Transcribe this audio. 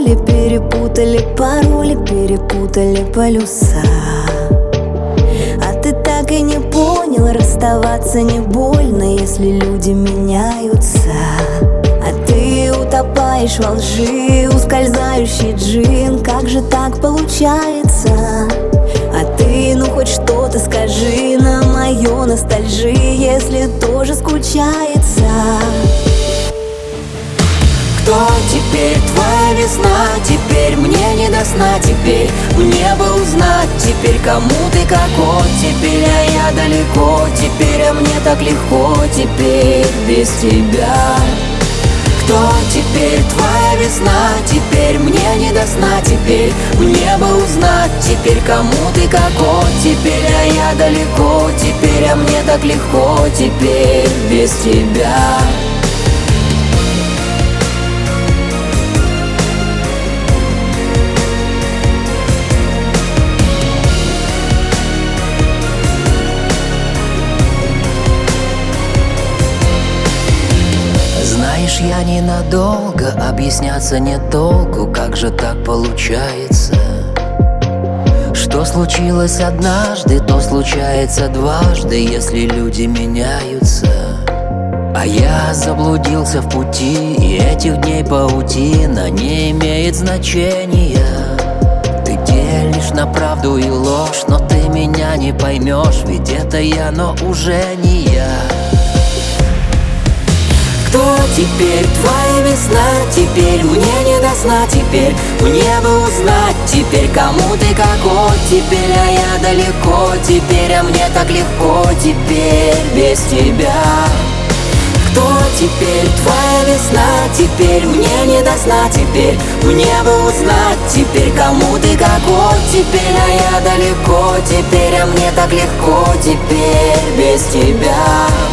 роли, перепутали пароли, перепутали полюса. А ты так и не понял, расставаться не больно, если люди меняются. А ты утопаешь во лжи, ускользающий джин. Как же так получается? А ты, ну хоть что-то скажи на мою ностальжи, если тоже скучается. Кто теперь твоя весна? Теперь мне не до сна. Теперь мне бы узнать. Теперь кому ты какой? Теперь я далеко. Теперь мне так легко. Теперь без тебя. Кто теперь твоя весна? Теперь мне не до сна. Теперь мне бы узнать. Теперь кому ты какой? Теперь я далеко. Теперь мне так легко. Теперь без тебя. Знаешь, я ненадолго, объясняться нет толку. Как же так получается? Что случилось однажды, то случается дважды, если люди меняются. А я заблудился в пути, и этих дней паутина не имеет значения. Ты делишь на правду и ложь, но ты меня не поймешь, ведь это я, но уже не я. Кто теперь твоя весна? Теперь мне не до сна. Теперь мне бы узнать. Теперь кому ты какой? Теперь я далеко. Теперь мне так легко. Теперь без тебя. Кто теперь твоя весна? Теперь мне не до сна. Теперь мне бы узнать. Теперь кому ты какой? Теперь я далеко. Теперь мне так легко. Теперь без тебя.